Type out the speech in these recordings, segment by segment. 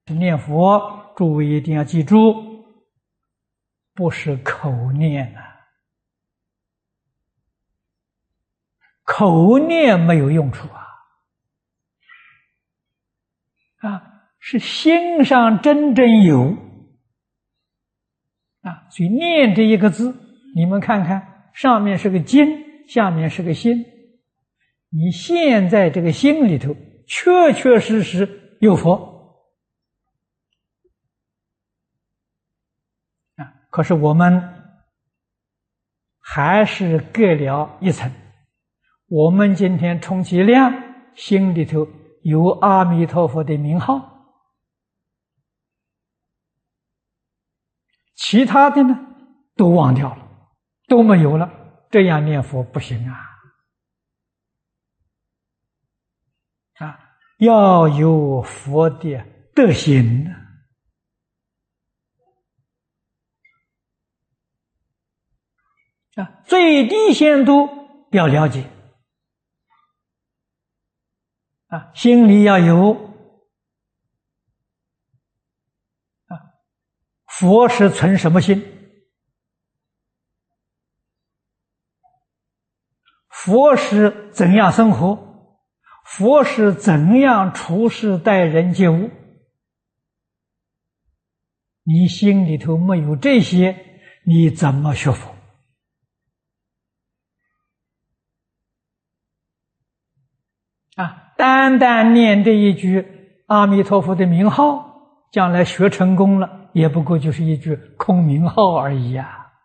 念佛，诸位一定要记住，不是口念啊，口念没有用处是心上真正有所以念这一个字，你们看看，上面是个经，下面是个心，你现在这个心里头确确实实有佛可是我们还是隔了一层。我们今天充其量心里头有阿弥陀佛的名号，其他的呢都忘掉了，都没有了，这样念佛不行要有佛的德行最低限度要了解心里要有佛是存什么心？佛是怎样生活？佛是怎样处事待人接物？你心里头没有这些，你怎么学佛？单单念这一句阿弥陀佛的名号，将来学成功了，也不过就是一句空名号而已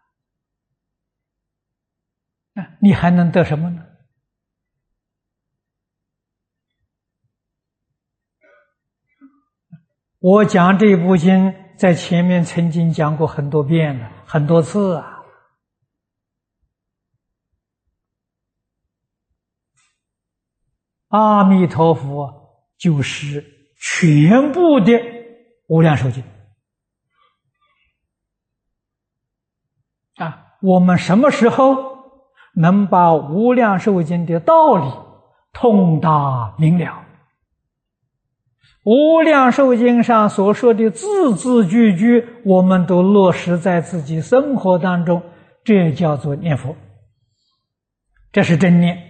你还能得什么呢？我讲这部经在前面曾经讲过很多遍了，很多次阿弥陀佛就是全部的无量寿经我们什么时候能把无量寿经的道理通达明了？无量寿经上所说的字字句句，我们都落实在自己生活当中，这叫做念佛，这是真念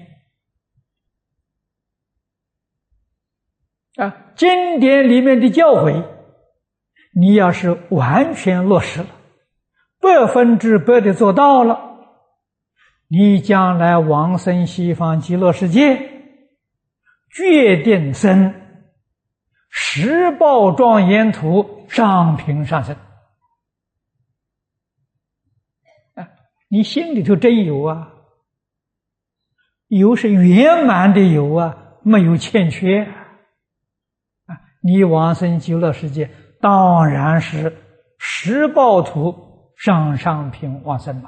经典里面的教诲，你要是完全落实了，100%的做到了，你将来往生西方极乐世界，决定生十报庄严土上品上生你心里头真有有是圆满的有没有欠缺你往生极乐世界当然是十报土上品往生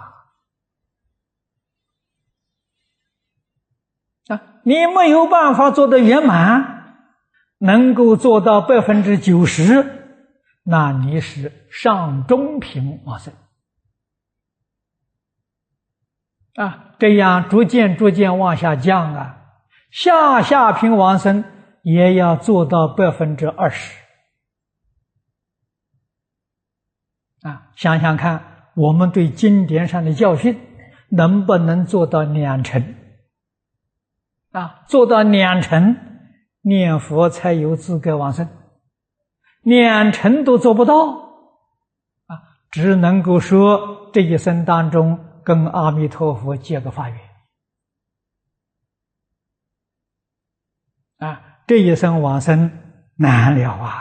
你没有办法做得圆满，能够做到90%，那你是上中品往生这样逐渐往下降下品往生也要做到20%想想看，我们对经典上的教训能不能做到20%做到20%，念佛才有资格往生，20%都做不到只能够说这一生当中跟阿弥陀佛结个法缘这一生往生难了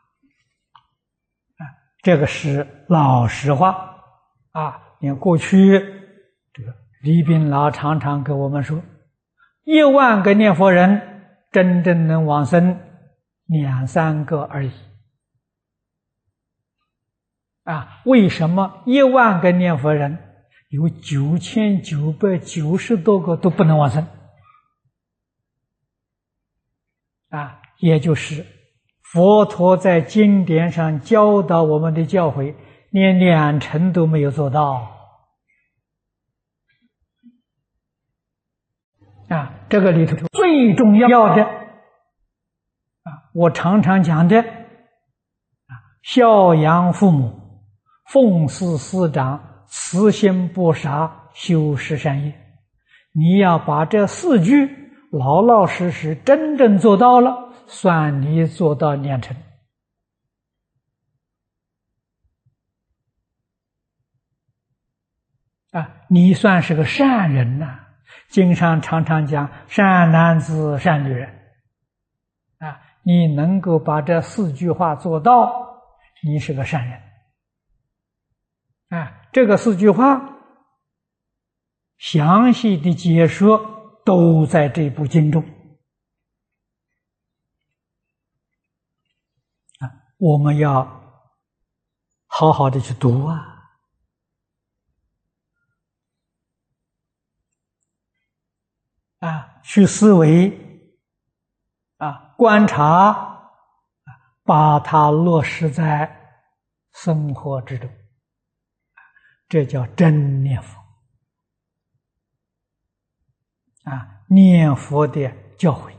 这个是老实话你看过去这个李炳老常常跟我们说，1万个念佛人真正能往生2、3个而已为什么1万个念佛人有9990多个都不能往生也就是佛陀在经典上教导我们的教诲连20%都没有做到这个里头最重要的我常常讲的孝养父母，奉事师长，慈心不杀，修十善业。你要把这4句老老实实真正做到了，算你做到年成。你算是个善人呐。经上常常讲善男子善女人你能够把这4句话做到，你是个善人这个4句话详细的解说都在这部经中我们要好好的去读去思维观察把它落实在生活之中，这叫真念佛念佛的教诲